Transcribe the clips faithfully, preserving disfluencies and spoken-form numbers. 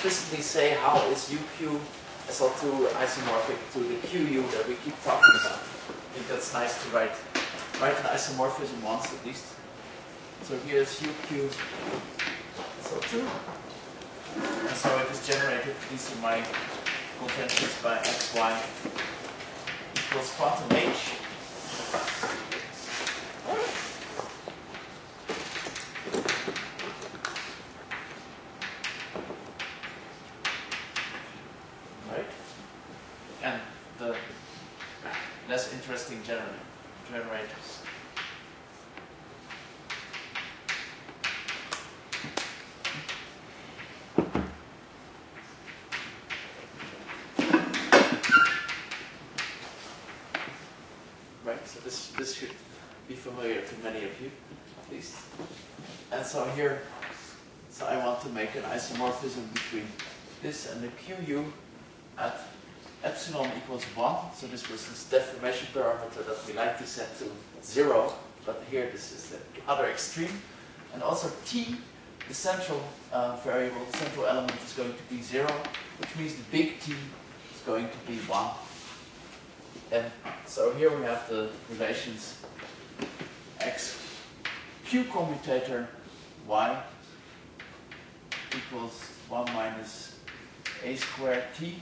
explicitly say how is U Q S L two isomorphic to the Q U that we keep talking about. I think that's nice to write, write an isomorphism once at least. So here's U Q S L two. And so it is generated, these are my conventions, by x, y equals quantum H. Right? And the less interesting gener generators. So this, this should be familiar to many of you, at least. And so here, so I want to make an isomorphism between this and the Q U at epsilon equals one. So this was this deformation parameter that we like to set to zero, but here this is the other extreme. And also T, the central uh, variable, the central element is going to be zero, which means the big T is going to be one. And so here we have the relations x q commutator y equals one minus a squared t.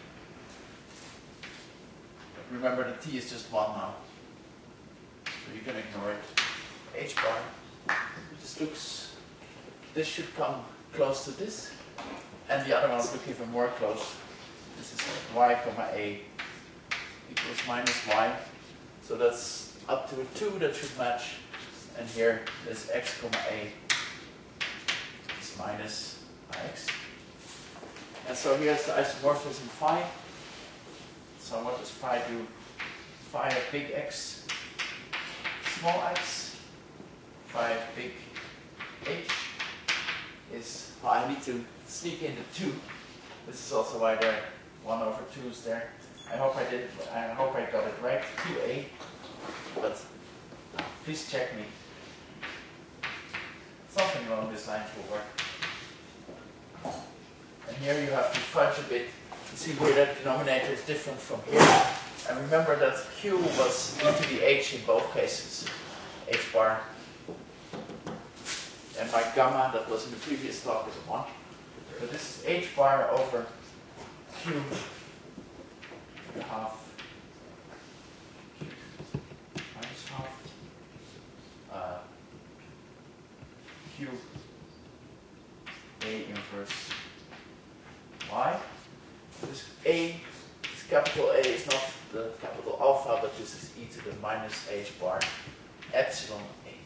Remember the t is just one now, so you can ignore it. H bar. This looks, this should come close to this, and the other ones look even more close. This is y comma a equals minus y, so that's up to a two that should match, and here is x comma a is minus x. And so here's the isomorphism phi. So what does phi do? Phi of big X, small x, phi of big H is, well, I need to sneak in the two. This is also why there one over two is there. I hope I did. I hope I got it right. two A, but please check me. Something along this line will work. And here you have to fudge a bit to see where that denominator is different from here. And remember that Q was e to the H in both cases, H bar. And my gamma that was in the previous talk is one. So this is H bar over Q. Half minus half uh, Q A inverse Y. This A, this capital A is not the capital alpha, but this is e to the minus H bar epsilon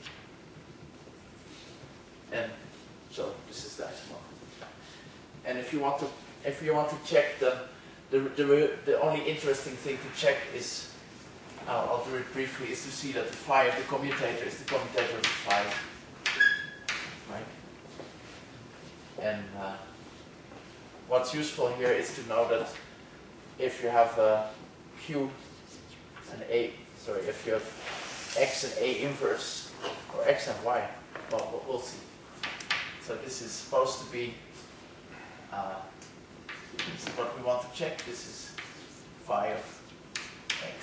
A. And so this is the isomorphism. And if you want to, if you want to check the The, the, the only interesting thing to check is, uh, I'll do it briefly, is to see that the phi of the commutator is the commutator of the phi. Right? And uh, what's useful here is to know that if you have uh, Q and A, sorry, if you have X and A inverse, or X and Y, well, we'll see. So this is supposed to be uh, this is what we want to check. This is phi of x.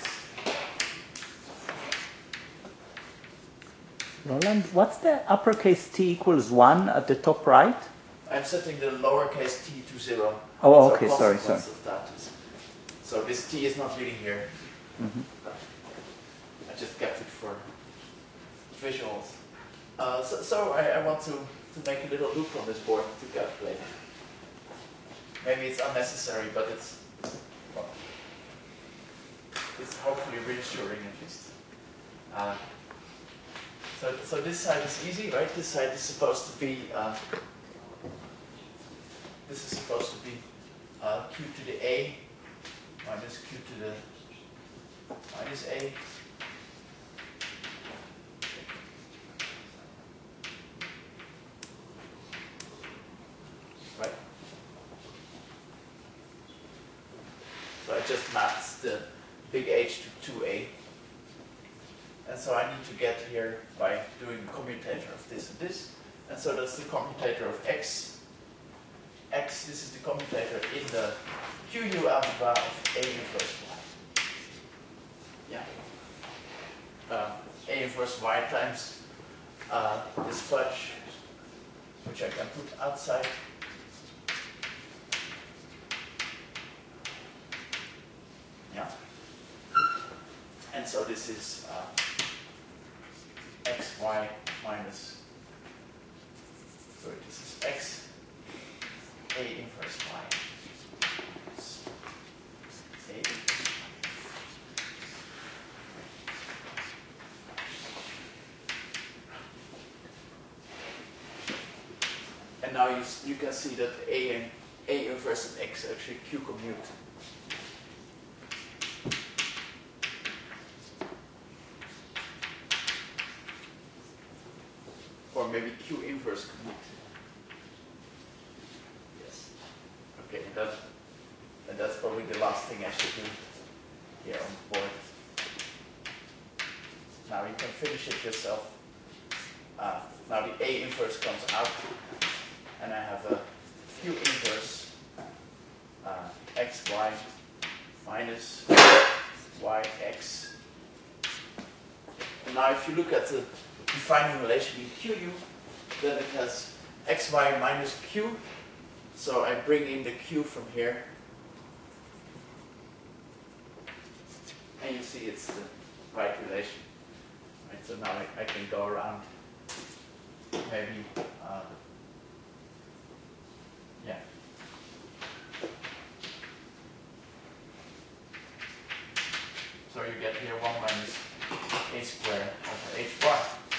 Roland, what's the uppercase t equals one at the top right? I'm setting the lowercase t to zero. Oh, so okay, sorry, sorry. Of that is, so this t is not really here. Mm-hmm. I just kept it for visuals. Uh, so so I, I want to, to make a little loop on this board to calculate. Maybe it's unnecessary, but it's, well, it's hopefully reassuring at least. Uh, so, so this side is easy, right? This side is supposed to be, uh, this is supposed to be uh, q to the a minus q to the minus a. Right? So I just mapped the big H to two A. And so I need to get here by doing the commutator of this and this. And so that's the commutator of x x, this is the commutator in the Q U algebra of A inverse y. Yeah. Uh, A inverse y times uh, this fudge, which I can put outside. Yeah. And so this is uh, xy minus, sorry, this is x A inverse y. A inverse y. And now you, you can see that A and A inverse and x actually Q commute. Or maybe Q inverse commute. Yes. Okay, and, that, and that's probably the last thing I should do here on the board. Now you can finish it yourself. Uh, now the A inverse comes out, and I have a Q inverse uh, xy minus yx. And now if you look at the defining relation in Q U, then it has xy minus q. So I bring in the q from here. And you see it's the right relation. Right, so now I, I can go around maybe, uh, yeah. So you get here one minus a squared over h bar.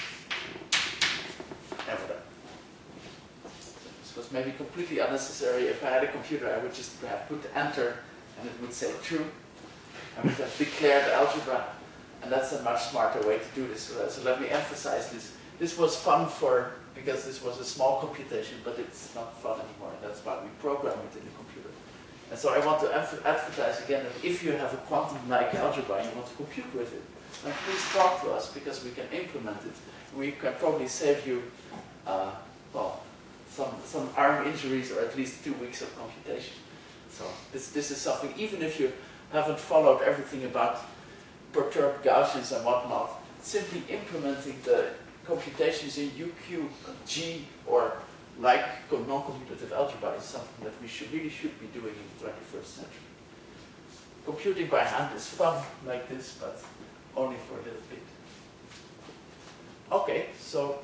Never done. This was maybe completely unnecessary. If I had a computer, I would just have put enter and it would say true. I would have declared algebra, and that's a much smarter way to do this. So, so let me emphasize this. This was fun for, because this was a small computation, but it's not fun anymore. That's why we program it in the computer. And so I want to advertise again that if you have a quantum-like algebra and you want to compute with it, then please talk to us, because we can implement it. We can probably save you, uh, well, some, some arm injuries or at least two weeks of computation. So this, this is something, even if you haven't followed everything about perturbed Gaussians and whatnot, simply implementing the computations in U Q, G, or like non-commutative algebra is something that we should really should be doing in the twenty-first century. Computing by hand is fun like this, but only for a little bit. Okay, so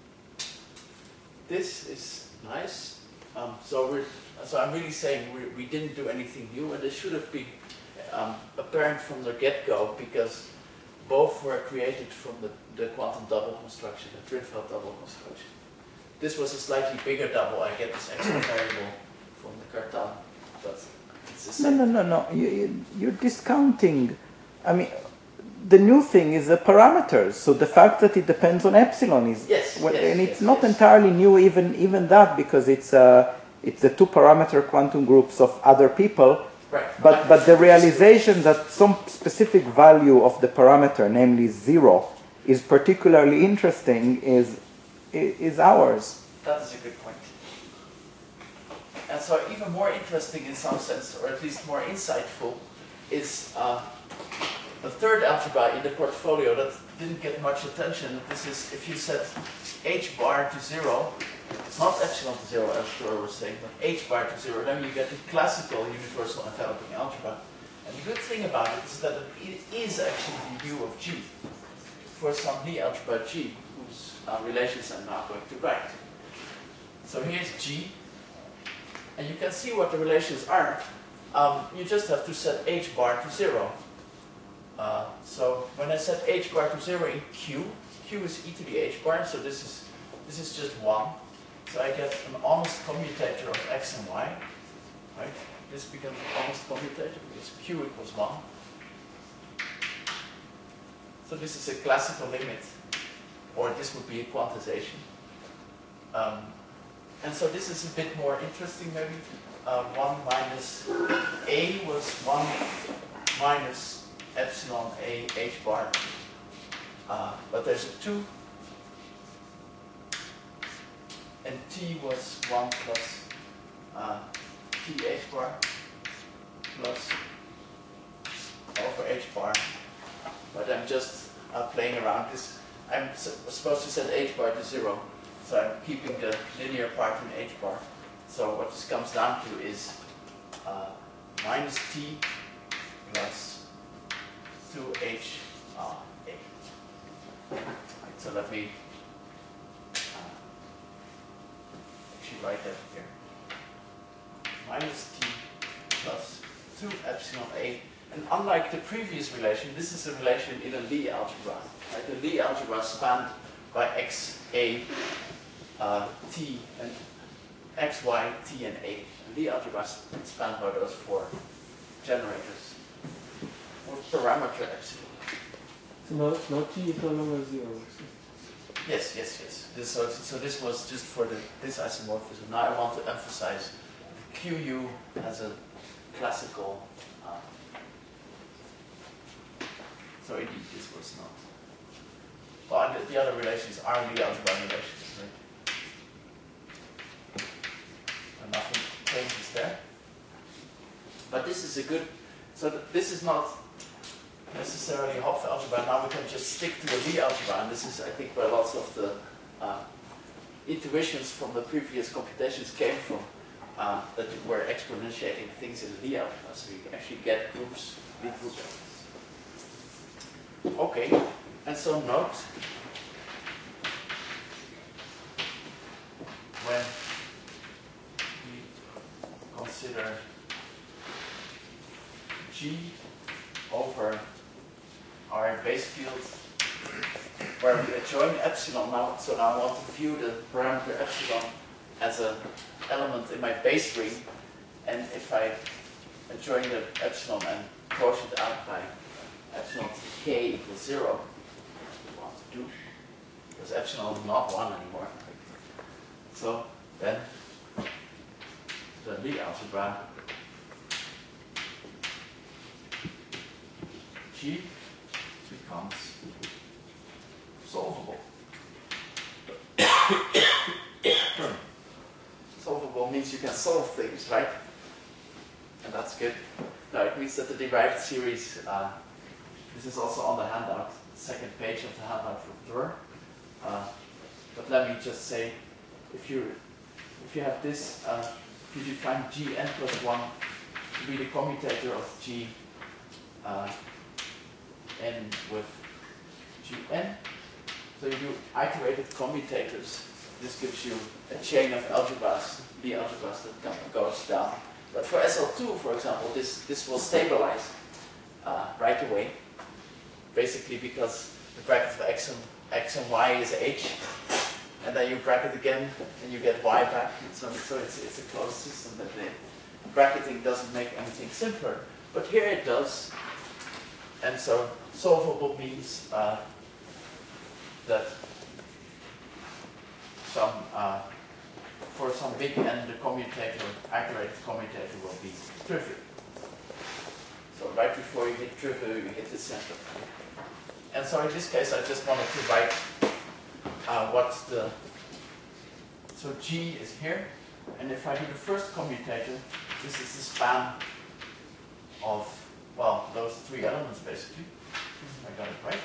this is nice. Um, so we're, so I'm really saying we, we didn't do anything new, and this should have been um, apparent from the get-go, because both were created from the, the quantum double construction, the Trinfeld double construction. This was a slightly bigger double. I get this extra variable from the Cartan, but it's the same. No, no, no, no. You, you, you're discounting. I mean, the new thing is the parameters. So the fact that it depends on epsilon is, yes, well, yes, and it's yes, not yes. entirely new, even even that, because it's uh, it's the two parameter quantum groups of other people. Right. But but the realization that some specific value of the parameter, namely zero, is particularly interesting is is ours. That is a good point. And so even more interesting in some sense, or at least more insightful, is uh, the third algebra in the portfolio that didn't get much attention. This is if you set h bar to zero, not epsilon to zero as Flora was saying, but h bar to zero, then you get the classical universal enveloping algebra. And the good thing about it is that it is actually the U of G for some Lie algebra G, whose uh, relations I'm now going to write. So here's G, and you can see what the relations are. Um, you just have to set h bar to zero. Uh, so when I set h bar to zero in Q, Q is e to the h bar, so this is this is just one. So I get an honest commutator of x and y, right? This becomes an honest commutator because Q equals one. So this is a classical limit, or this would be a quantization. Um, and so this is a bit more interesting maybe. Uh, one minus A was one minus epsilon A h bar. Uh, but there's a two. And T was one plus uh, T H bar plus over H bar, but I'm just uh, playing around this. I'm supposed to set H bar to zero, so I'm keeping the linear part in H bar. So what this comes down to is uh, minus T plus two H uh, A. Right, so let me uh, actually write that here. Minus T plus two epsilon A. And unlike the previous relation, this is a relation in a Lie algebra. Right? The Lie algebra spanned by x, a, uh, t, and x, y, t, and a. And Lie algebra is spanned by those four generators. Or parameter epsilon. So now, now t is no longer zero. Yes, yes, yes. This, so, so this was just for the, this isomorphism. Now I want to emphasize Q U as a classical. Uh, so indeed, this was not. Well, the, the other relations are the algebra relations, right? And nothing changes there. But this is a good. So th this is not necessarily Hopf algebra. Now we can just stick to the Lie algebra, and this is, I think, where lots of the uh, intuitions from the previous computations came from. Uh, that we're exponentiating things in Lie algebra, so you can actually get groups, big groups. Okay, and so note when we consider G over our base field where we adjoin epsilon now, so now I want to view the parameter epsilon as an element in my base ring, and if I adjoin the epsilon and quotient out by epsilon k equals zero, we want to do, because epsilon is not one anymore. So then the Lie algebra G becomes solvable. Solvable means you can solve things, right? And that's good. Now it means that the derived series, uh, this is also on the handout, the second page of the handout from Dor. Uh, but let me just say, if you if you have this, uh, if you define Gn plus one to be the commutator of G uh, n with Gn, so you do iterated commutators. This gives you a chain of algebras, the algebras that come, goes down. But for S L two, for example, this, this will stabilize uh, right away, basically because the bracket of x and, x and y is h, and then you bracket again, and you get y back. And so so it's, it's a closed system, that the bracketing doesn't make anything simpler. But here it does, and so solvable means uh, that some, uh, for some big n, the commutator, iterated commutator will be trivial. So right before you hit trivial, you hit the center. And so in this case, I just wanted to write uh, what's the, so G is here, and if I do the first commutator, this is the span of, well, those three elements basically. I got it right.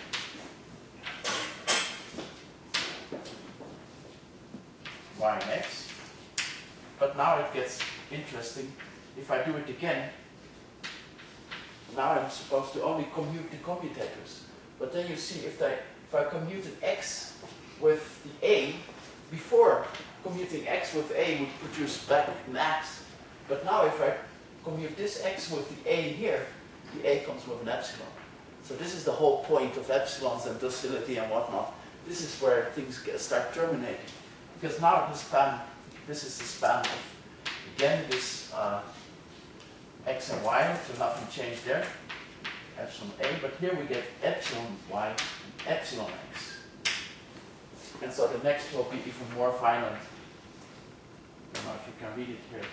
Y and x. But now it gets interesting. If I do it again, now I'm supposed to only commute the commutators. But then you see, if I, if I commuted x with the a, before commuting x with a would produce back an x. But now if I commute this x with the a here, the a comes with an epsilon. So this is the whole point of epsilons and docility and whatnot. This is where things get, start terminating. Because now the span, this is the span of, again, this uh, x and y, so nothing changed there, epsilon a, but here we get epsilon y and epsilon x. And so the next will be even more violent. I don't know if you can read it here.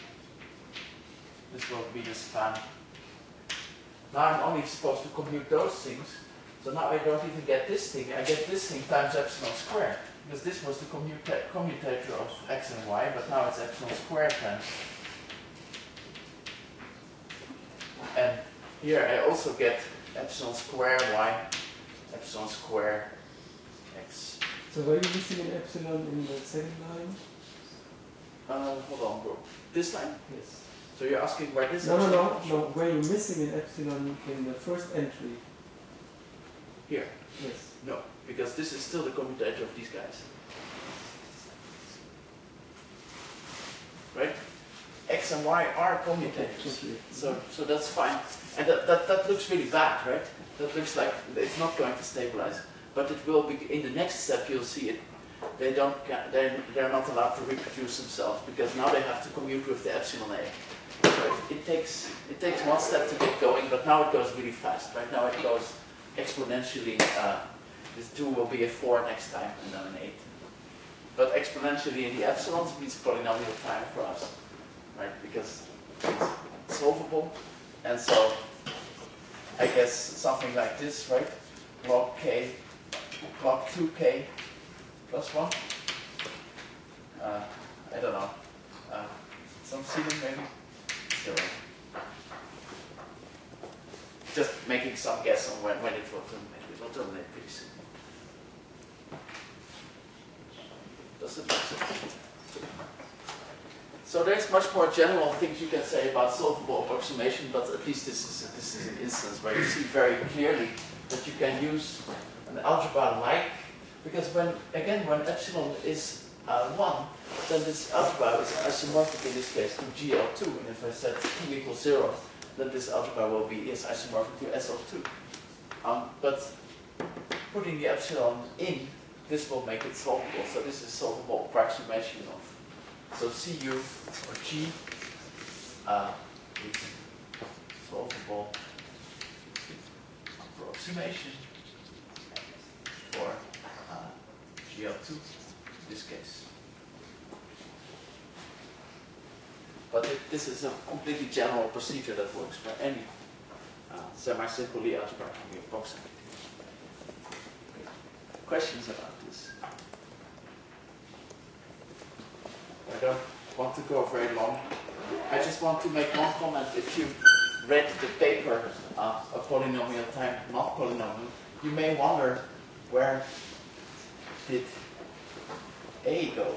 This will be the span. Now I'm only supposed to compute those things, so now I don't even get this thing, I get this thing times epsilon squared. because this was the commuta commutator of x and y, but now it's epsilon squared times. And here I also get epsilon square y, epsilon square x. So were you missing an epsilon in the second line? Uh, hold on, bro. This line? Yes. So you're asking where this No, no, epsilon no, no. Were you missing an epsilon in the first entry? Here? Yes. No, because this is still the commutator of these guys. Right? X and Y are commutators. Okay. So so that's fine. And that, that, that looks really bad, right? That looks like it's not going to stabilize. But it will be, in the next step you'll see it. They don't, they're, they're not allowed to reproduce themselves because now they have to commute with the epsilon A. So it, it takes it takes one step to get going, but now it goes really fast. Right now it goes exponentially. Uh, this two will be a four next time and then an eight. But exponentially in the epsilons means polynomial time for us, right? Because it's solvable, and so I guess something like this, right? Log k, log two k plus one. Uh, I don't know. Uh, some ceiling maybe. Zero. Just making some guess on when, when it will terminate. It will terminate pretty soon. Does it make sense? So there's much more general things you can say about solvable approximation, but at least this is a, this is an instance where you see very clearly that you can use an algebra like, because when again when epsilon is uh, one, then this algebra is isomorphic in this case to G L two, and if I set two equals zero, then this algebra will be is isomorphic to S L two. Um, but putting the epsilon in, this will make it solvable. So this is solvable approximation of. So C U or G uh, is solvable approximation for uh, G L two in this case. But it, this is a completely general procedure that works for any uh, semi-simple Lie algebra can be approximated. Questions about this? I don't want to go very long. I just want to make one comment. If you read the paper, uh, A Polynomial Time, Not Polynomial, you may wonder, where did A go?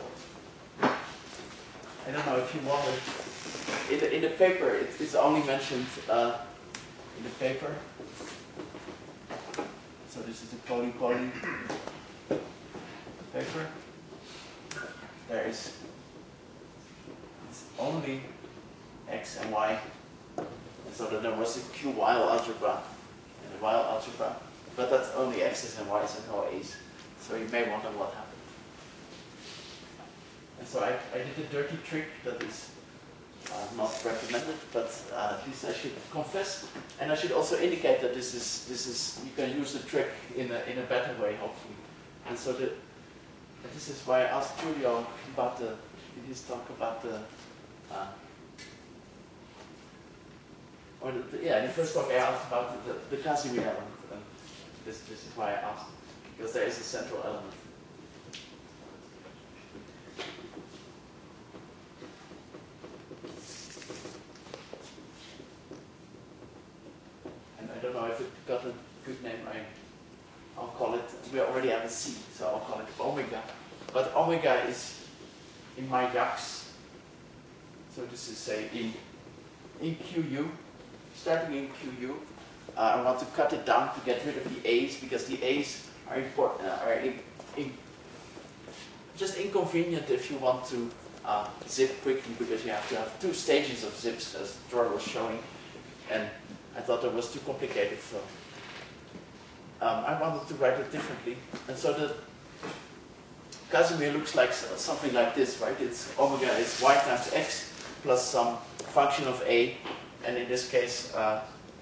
I don't know if you wonder. In the, in the paper, it is only mentioned uh, in the paper. So this is the poly-poly paper. There is it's only x and y. And so that there was a Q-Weil algebra and a Weil algebra. But that's only x's and y's and no a's. So you may wonder what happened. And so I, I did a dirty trick that is uh, not recommended, but uh, at least I should confess. And I should also indicate that this is, this is you can use the trick in a, in a better way, hopefully. And so the, this is why I asked Julio about the, in his talk about the, uh, or the, the, yeah, in the first talk I asked about the, the, the Casimir element. And this, this is why I asked, because there is a central element. And I don't know if it got a good name. I, I'll call it, we already have a C, so I'll call it omega. But omega is in my Yax. So this is say in, in Q U, starting in Q U. Uh, I want to cut it down to get rid of the A's, because the A's are important, uh, are in, in, just inconvenient if you want to uh, zip quickly, because you have to have two stages of zips, as Jordan was showing, and I thought that was too complicated, so um, I wanted to write it differently. And so the Casimir looks like something like this, right? It's omega is y times x plus some function of a, and in this case, uh,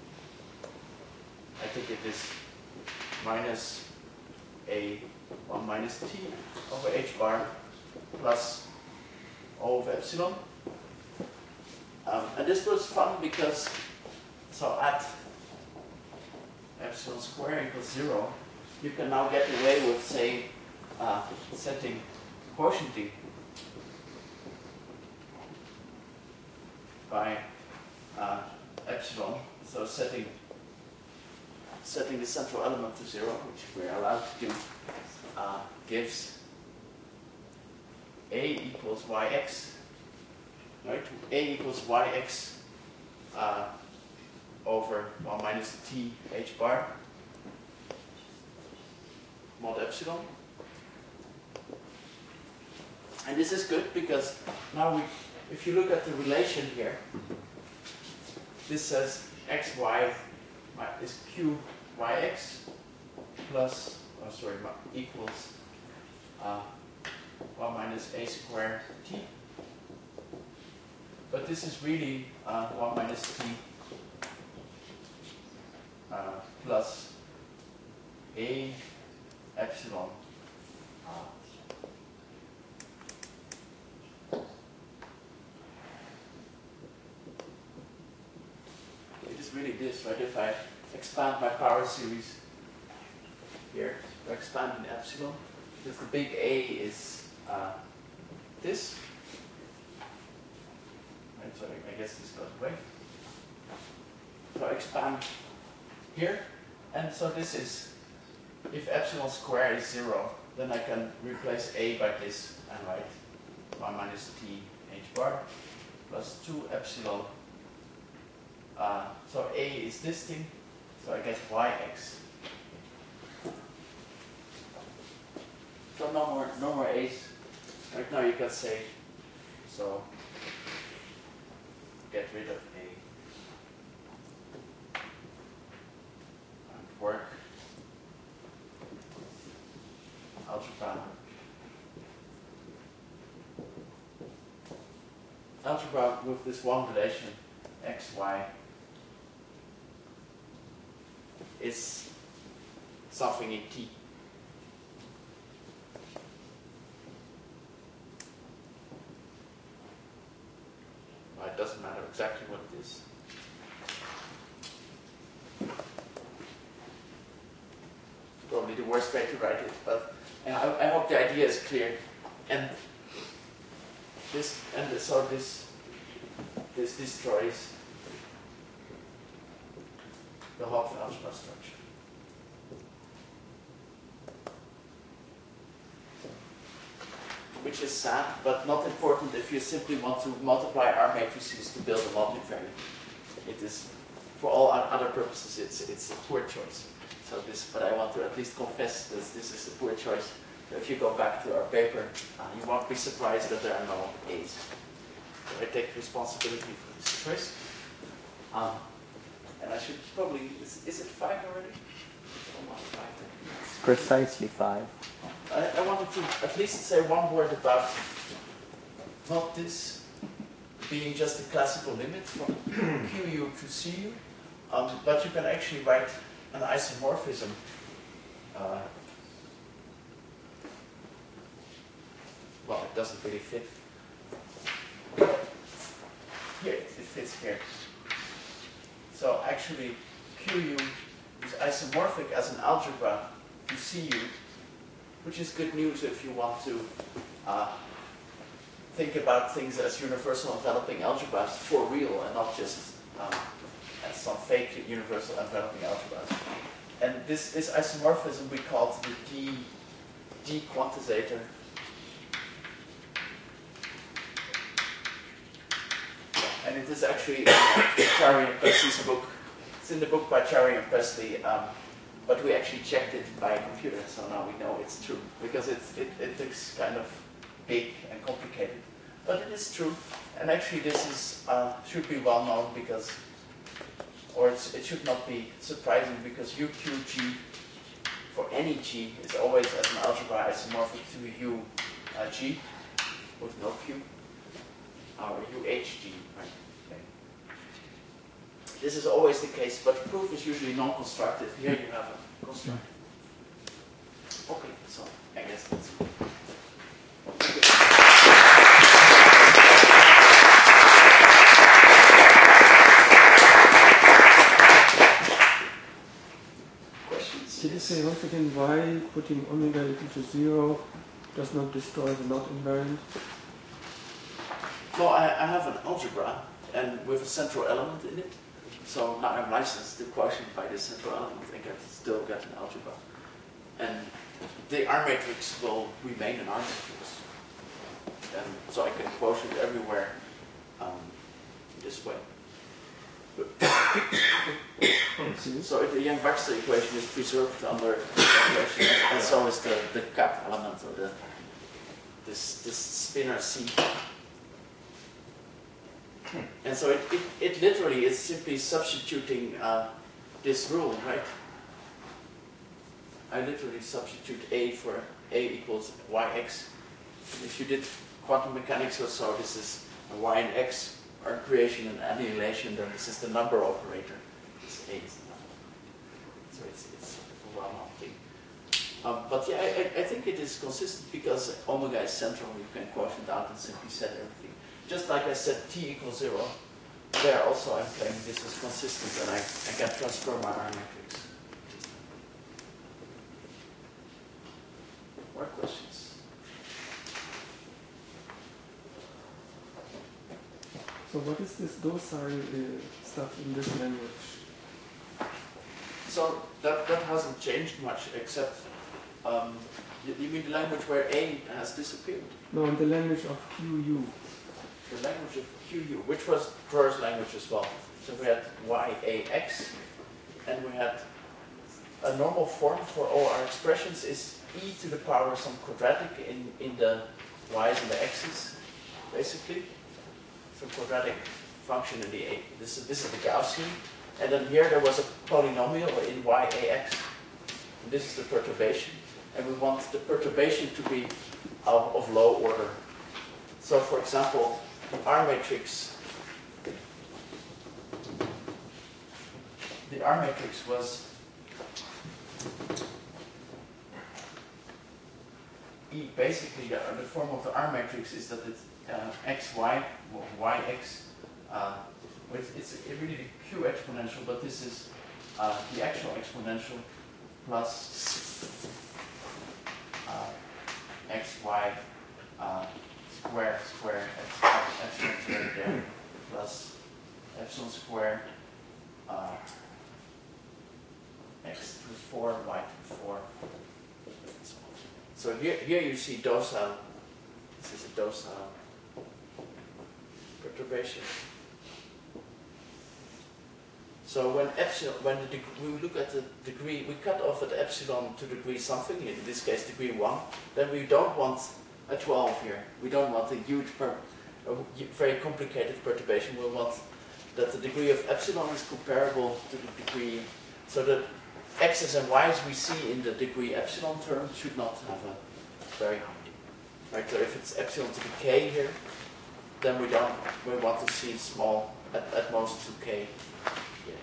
I think it is minus a one minus t over h bar plus O of epsilon. Um, and this was fun because, so at epsilon square equals zero, you can now get away with saying uh, setting quotient D by uh, epsilon, so setting setting the central element to zero, which we're allowed to do, uh, gives A equals yx, right? A equals yx uh, over one minus t h bar mod epsilon. And this is good because now we, if you look at the relation here, this says xy is q yx plus, oh sorry, equals uh, one minus a squared t. But this is really uh, one minus t uh, plus a epsilon. Uh, it is really this, right? If I expand my power series here, I expand in epsilon, because the big A is uh, this. Right, so I guess this goes away. So I expand here, and so this is, if epsilon squared is zero, then I can replace A by this and write one minus t h bar plus two epsilon. Uh, so A is this thing, so I get yx. So no more, no more A's. Right now you can say, so get rid of A and work algebra. Algebra with this one relation, x, y, is something in T. Well, it doesn't matter exactly what it is. Probably the worst way to write it, but I, I hope the idea is clear. And this, and so this, this destroys the Hopf algebra structure. Which is sad, but not important if you simply want to multiply R matrices to build a multivariate. It is, for all other purposes, it's it's a poor choice. So this, but I want to at least confess this. This is a poor choice. So if you go back to our paper, uh, you won't be surprised that there are no A's. So I take responsibility for this choice. Um, and I should probably, is, is it five already? It's almost five. It's precisely five. I, I wanted to at least say one word about not this being just a classical limit from Q U to C U, um, but you can actually write an isomorphism. Uh, well, it doesn't really fit. Here, it fits here. So actually, Q U is isomorphic as an algebra to C U, which is good news if you want to uh, think about things as universal enveloping algebras for real and not just um, as some fake universal enveloping algebras. And this, this isomorphism we called the D, D quantizator. And it is actually in Chary and Presley's book. It's in the book by Chary and Presley. Um, But we actually checked it by a computer, so now we know it's true. Because it's, it, it looks kind of big and complicated. But it is true. And actually this is, uh, should be well known because, or it's, it should not be surprising because U Q G for any G is always as an algebra isomorphic to U uh, G with no Q. Or U H G, right? Okay. This is always the case, but proof is usually non-constructive. Here you have a constructive. Okay, so I guess that's it. Questions? Did you say once again why putting omega equal to zero does not destroy the not invariant? Well, I, I have an algebra and with a central element in it. So now I'm licensed to quotient by this central element. I can still get an algebra. And the R matrix will remain an R matrix. And so I can quotient everywhere um, this way. So if the Yang-Baxter equation is preserved under this equation, and so is the, the cap element or the this this spinor C. And so it, it, it literally is simply substituting uh, this rule, right? I literally substitute A for A equals yx. If you did quantum mechanics or so, this is a y and x are creation and annihilation, then this is the number operator. This A is the number. So it's, it's a well-known thing. Um, but yeah, I, I think it is consistent because omega is central, you can quotient out and simply set everything. Just like I said t equals zero, there also I'm claiming this is consistent and I, I can transfer my R matrix. More questions? So what is this docile uh, stuff in this language? So that, that hasn't changed much except, um, you, you mean the language where A has disappeared? No, in the language of Q U. The language of Q U, which was Crow's language as well. So we had Y A X, and we had a normal form for all our expressions is e to the power some quadratic in, in the y's and the x's, basically. Some quadratic function in the A. This is, this is the Gaussian. And then here there was a polynomial in Y A X. And this is the perturbation. And we want the perturbation to be of, of low order. So for example, the R matrix, the R matrix was E. Basically, the, the form of the R matrix is that it's uh, x, y, well, y, x. Uh, it's, it's really the Q exponential, but this is uh, the actual exponential plus uh, x, y. Uh, square square epsilon squared there plus epsilon square uh, x to the four, y to the four. So here, here you see docile. This is a docile perturbation. So when epsilon, when the we look at the degree, we cut off at epsilon to degree something, in this case degree one, then we don't want a twelve here. We don't want a huge, per, a very complicated perturbation. We want that the degree of epsilon is comparable to the degree, so that x's and y's we see in the degree epsilon term should not have a very high. Right, so if it's epsilon to the k here, then we don't, we want to see small, at, at most two k here.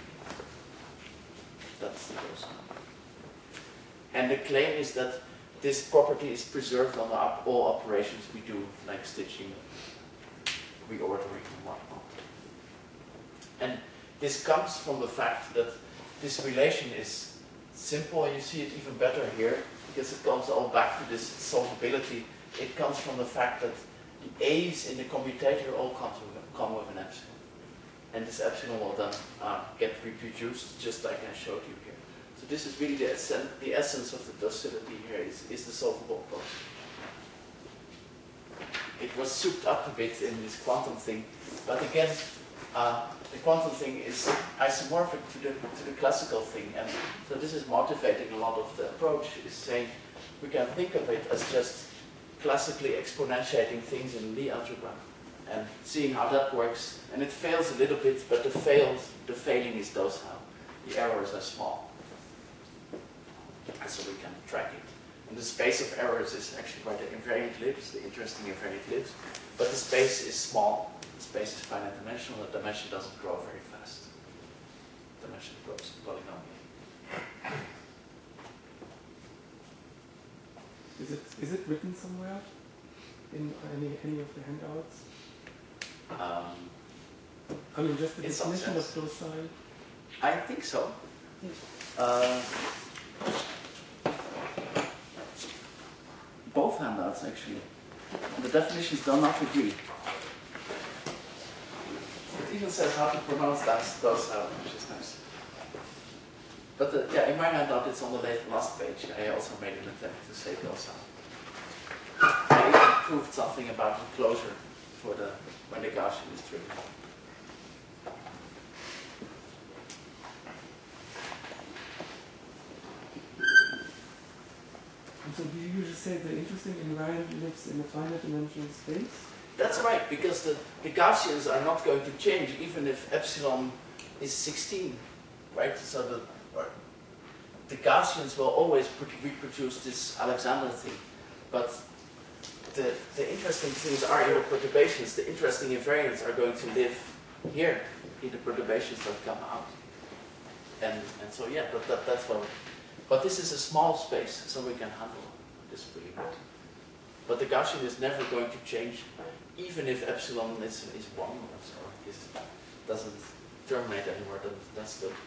That's the case. And the claim is that this property is preserved on the op all operations we do, like stitching, reordering, and whatnot. And this comes from the fact that this relation is simple, and you see it even better here, because it comes all back to this solvability. It comes from the fact that the A's in the commutator all come, to, come with an epsilon. And this epsilon will then uh, get reproduced, just like I showed you here. So this is really the, essen the essence of the docility here, is, is the solvable process. It was souped up a bit in this quantum thing, but again, uh, the quantum thing is isomorphic to the, to the classical thing, and so this is motivating a lot of the approach, is saying we can think of it as just classically exponentiating things in Lie algebra and seeing how that works. And it fails a little bit, but the fails, the failing is docile. The errors are small. And so we can track it. And the space of errors is actually quite the invariant libs, the interesting invariant libs. But the space is small. The space is finite dimensional. The dimension doesn't grow very fast. The dimension grows polynomial. Is it is it written somewhere in any any of the handouts? Um, I mean, just the in some definition of sense. docile. I think so. Uh, Both handouts actually. The definitions do not agree. It even says how to pronounce that, those out, which is nice. But the, yeah, in my handout it's on the late, last page. I also made an attempt to say those out. I even proved something about enclosure for the when the Gaussian is triggered. And so do you usually say the interesting invariant lives in a finite dimensional space? That's right, because the, the Gaussians are not going to change even if epsilon is sixteen, right? So the, the Gaussians will always reproduce this Alexander thing, but the, the interesting things are in the perturbations. The interesting invariants are going to live here in the perturbations that come out. And, and so yeah, but that, that's what. But this is a small space, so we can handle this pretty good. But the Gaussian is never going to change, even if epsilon is, is one or so. It doesn't terminate anymore, then that's good.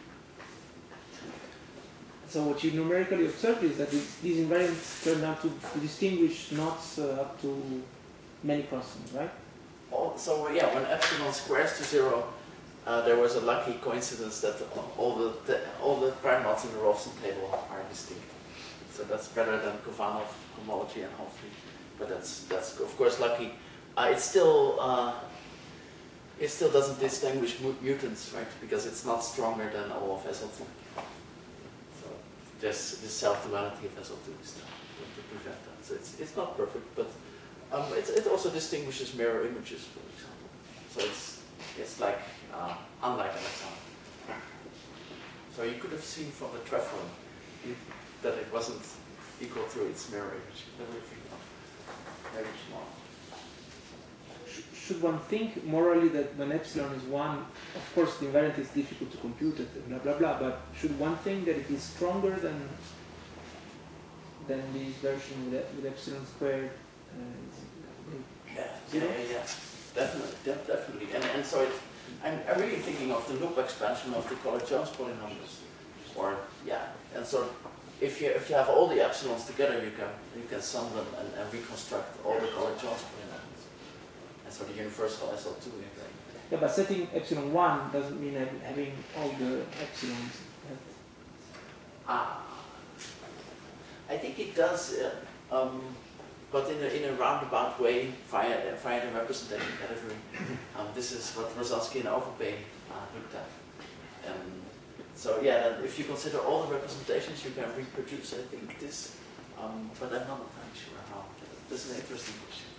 So what you numerically observed is that these, these invariants turn out to, to distinguish knots uh, up to many crossings, right? Oh, so yeah, when epsilon squares to zero, uh, there was a lucky coincidence that all the, the all the prime knots in the Rolfson table are distinct. So that's better than Kovanov homology and Humphrey, but that's that's of course lucky. Uh, it still uh, it still doesn't distinguish mu mutants, right? Because it's not stronger than all of S L two. So there's this self-duality of S L two still to prevent that. So it's it's not perfect, but um, it it also distinguishes mirror images, for example. So it's it's like uh, unlike Alexander. So you could have seen from the Trefferon that it wasn't equal to its mirror image. Everything very small. Should one think morally that when epsilon is one, of course the invariant is difficult to compute it, blah blah blah, but should one think that it is stronger than than this version with, with epsilon squared? Uh, yeah, yeah, yeah, yeah, definitely, de definitely. And, and so it, I'm, I'm really thinking of the loop expansion of the Collet-Jones polynomials. Or, yeah, and so if you, if you have all the epsilons together, you can, you can sum them and, and reconstruct all the Collet-Jones polynomials. And so the universal S L two invariant. Yeah, but setting epsilon one doesn't mean having all the epsilons. Ah, I think it does, uh, um, but in a, in a roundabout way via, via the representation category. Um, this is what Rosowski and Overpay uh, looked at. Um, so yeah, if you consider all the representations, you can reproduce, I think, this, um, but I'm not entirely sure how. This is an interesting question.